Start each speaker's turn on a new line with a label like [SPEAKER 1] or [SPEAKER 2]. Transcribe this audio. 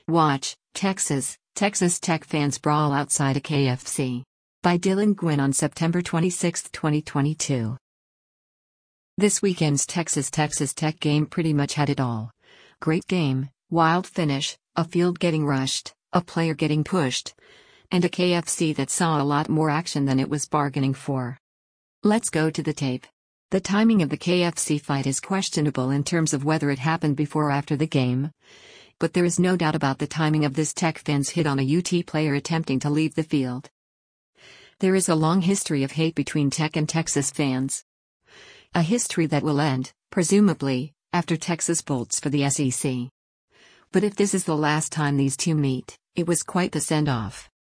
[SPEAKER 1] Watch, Texas Tech fans brawl outside a KFC. By Dylan Gwynn on September 26, 2022. This weekend's Texas Tech game pretty much had it all. Great game, wild finish, a field getting rushed, a player getting pushed, and a KFC that saw a lot more action than it was bargaining for. Let's go to the tape. The timing of the KFC fight is questionable in terms of whether it happened before or after the game. But there is no doubt about the timing of this Tech fan's hit on a UT player attempting to leave the field. There is a long history of hate between Tech and Texas fans. A history that will end, presumably, after Texas bolts for the SEC. But if this is the last time these two meet, it was quite the send-off.